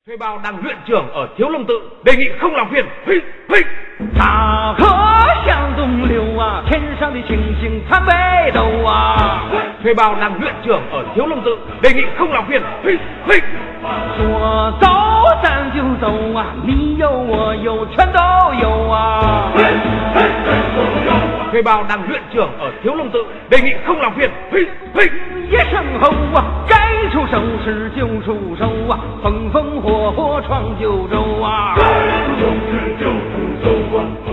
Thuê bao đang luyện trưởng ở Thiếu Lâm Tự đề nghị không làm phiền. 大河向东流啊，天上的星星参北斗啊。 Thuê bao đang luyện trưởng ở Thiếu Lâm Tự đề nghị không làm phiền. 说走咱就走啊，你有我有全都有啊。 Thuê bao đang luyện trưởng ở Thiếu Lâm Tự đề nghị không làm phiền. 野生猴啊，该出手时就出手啊，风风火火闯九州啊。 该出手时就出手啊。